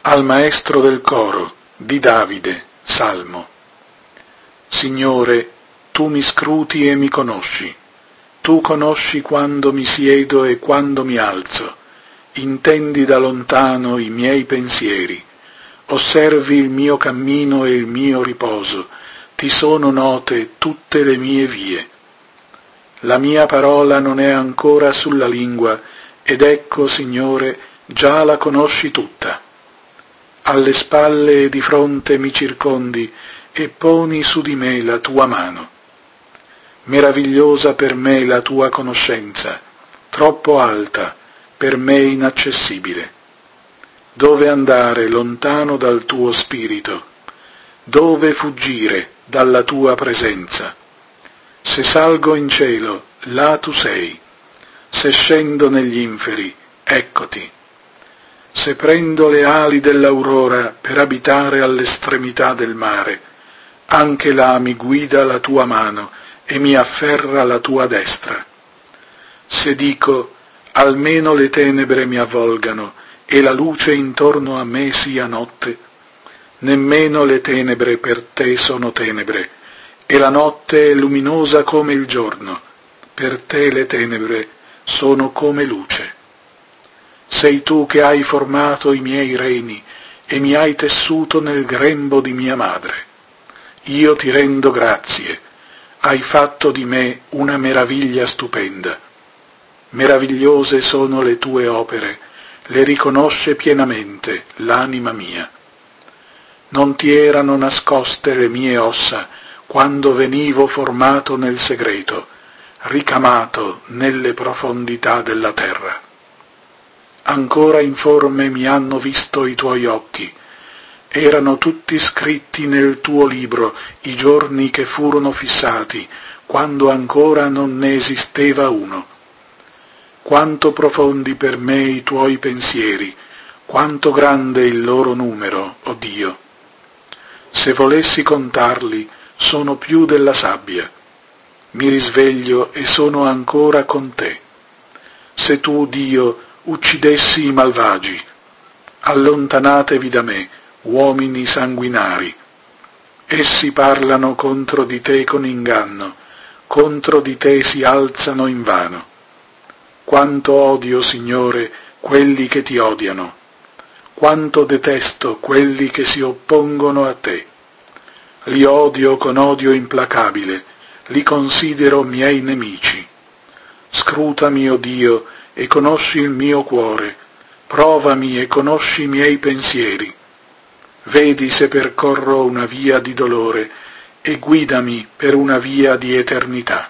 Al maestro del coro, di Davide, Salmo. Signore, tu mi scruti e mi conosci. Tu conosci quando mi siedo e quando mi alzo. Intendi da lontano i miei pensieri. Osservi il mio cammino e il mio riposo. Ti sono note tutte le mie vie. La mia parola non è ancora sulla lingua, ed ecco, Signore, già la conosci tutta. Alle spalle e di fronte mi circondi e poni su di me la tua mano. Meravigliosa per me la tua conoscenza, troppo alta, per me inaccessibile. Dove andare lontano dal tuo spirito? Dove fuggire dalla tua presenza? Se salgo in cielo, là tu sei. Se scendo negli inferi, eccoti. Se prendo le ali dell'aurora per abitare all'estremità del mare, anche là mi guida la tua mano e mi afferra la tua destra. Se dico, almeno le tenebre mi avvolgano e la luce intorno a me sia notte, nemmeno le tenebre per te sono tenebre, e la notte è luminosa come il giorno, per te le tenebre sono come luce. Sei tu che hai formato i miei reni e mi hai tessuto nel grembo di mia madre. Io ti rendo grazie, hai fatto di me una meraviglia stupenda. Meravigliose sono le tue opere, le riconosce pienamente l'anima mia. Non ti erano nascoste le mie ossa quando venivo formato nel segreto, ricamato nelle profondità della terra. Ancora informe mi hanno visto i tuoi occhi. Erano tutti scritti nel tuo libro i giorni che furono fissati, quando ancora non ne esisteva uno. Quanto profondi per me i tuoi pensieri, quanto grande il loro numero, o Dio. Se volessi contarli, sono più della sabbia. Mi risveglio e sono ancora con te. Se tu, Dio, uccidessi i malvagi, allontanatevi da me, uomini sanguinari. Essi parlano contro di te con inganno, contro di te si alzano invano. Quanto odio, Signore, quelli che ti odiano, quanto detesto quelli che si oppongono a te. Li odio con odio implacabile, li considero miei nemici. Scrutami, o Dio, e conosci il mio cuore, provami e conosci i miei pensieri. Vedi se percorro una via di dolore e guidami per una via di eternità.